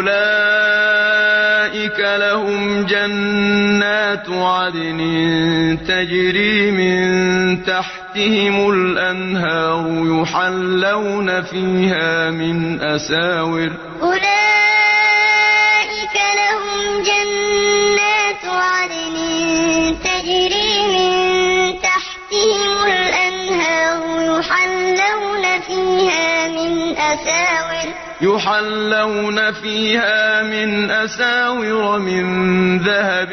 أولئك لهم جنات عدن تجري من تحتهم الأنهار يحلون فيها من أساور أولئك لهم جنات عدن تجري من تحتهم الأنهار يحلون فيها من أساور من ذهب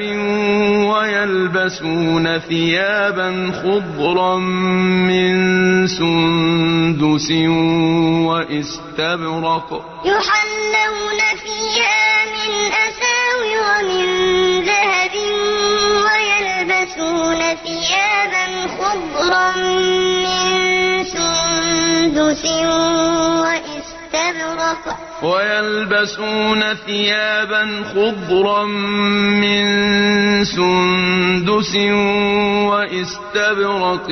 ويلبسون ثيابا خضرا من سندس واستبرق يحلون فيها من أساور من ذهب ويلبسون ثيابا خضرا من سندس واستبرق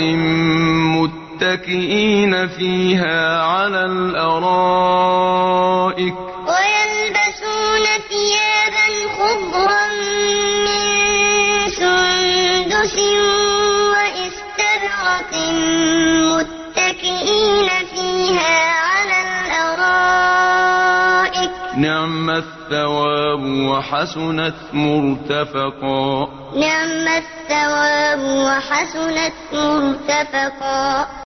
متكئين فيها على الأرائك نعم الثواب وحسنت مرتفقا